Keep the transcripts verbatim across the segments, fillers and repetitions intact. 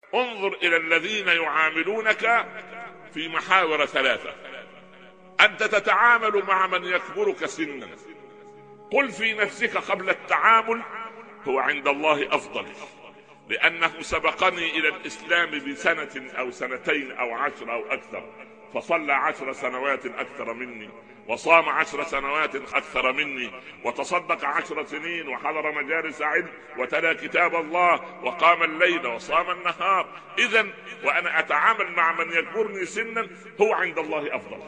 انظر إلى الذين يعاملونك في محاور ثلاثة. أنت تتعامل مع من يكبرك سنا، قل في نفسك قبل التعامل هو عند الله أفضل، لأنه سبقني إلى الإسلام بسنة أو سنتين أو عشر أو أكثر، فصلى عشر سنوات أكثر مني، وصام عشر سنوات أكثر مني، وتصدق عشر سنين، وحضر مجالس علم، وتلا كتاب الله، وقام الليل وصام النهار. إذن وأنا أتعامل مع من يكبرني سنا هو عند الله أفضل.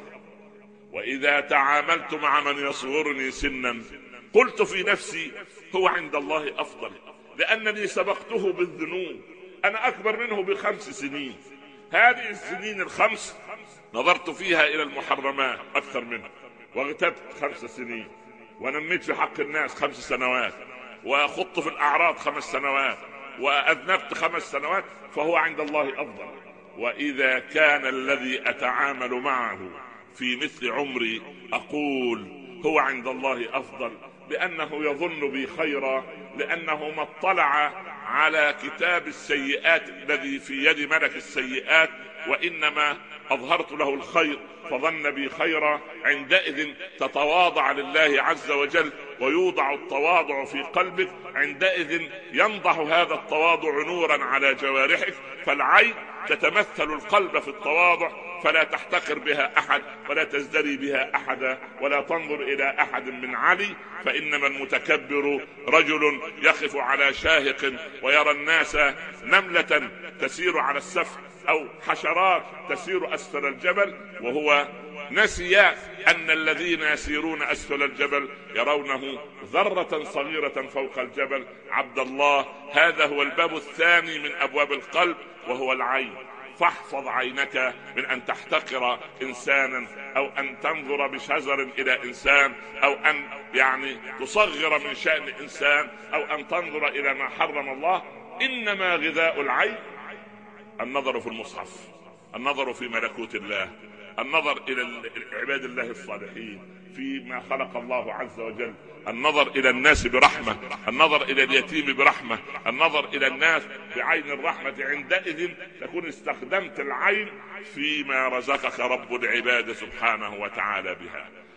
وإذا تعاملت مع من يصغرني سنا قلت في نفسي هو عند الله أفضل، لأنني سبقته بالذنوب. أنا أكبر منه بخمس سنين، هذه السنين الخمس نظرت فيها إلى المحرمات أكثر منه، واغتبت خمس سنين، ونميت في حق الناس خمس سنوات، وخضت في الأعراض خمس سنوات، وأذنبت خمس سنوات، فهو عند الله أفضل. وإذا كان الذي أتعامل معه في مثل عمري أقول هو عند الله أفضل، لأنه يظن بي خيرا، لأنه ما اطلع على كتاب السيئات الذي في يد ملك السيئات، وإنما أظهرت له الخير فظن بي خيرا. عندئذ تتواضع لله عز وجل ويوضع التواضع في قلبك، عندئذ ينضح هذا التواضع نورا على جوارحك، فالعين تتمثل القلب في التواضع، فلا تحتقر بها أحد ولا تزدري بها أحدا ولا تنظر إلى أحد من علي، فإنما المتكبر رجل يقف على شاهق ويرى الناس نملة تسير على السفح أو حشرات تسير أسفل الجبل، وهو نسي أن الذين يسيرون أسفل الجبل يرونه ذرة صغيرة فوق الجبل. عبد الله، هذا هو الباب الثاني من أبواب القلب، وهو العين. فاحفظ عينك من أن تحتقر إنسانا، أو أن تنظر بشزر إلى إنسان، أو أن يعني تصغر من شأن إنسان، أو أن تنظر إلى ما حرم الله. إنما غذاء العين النظر في المصحف، النظر في ملكوت الله، النظر إلى عباد الله الصالحين فيما خلق الله عز وجل، النظر إلى الناس برحمة، النظر إلى اليتيم برحمة، النظر إلى الناس بعين الرحمة. عندئذ تكون استخدمت العين فيما رزقك رب العباد سبحانه وتعالى بها.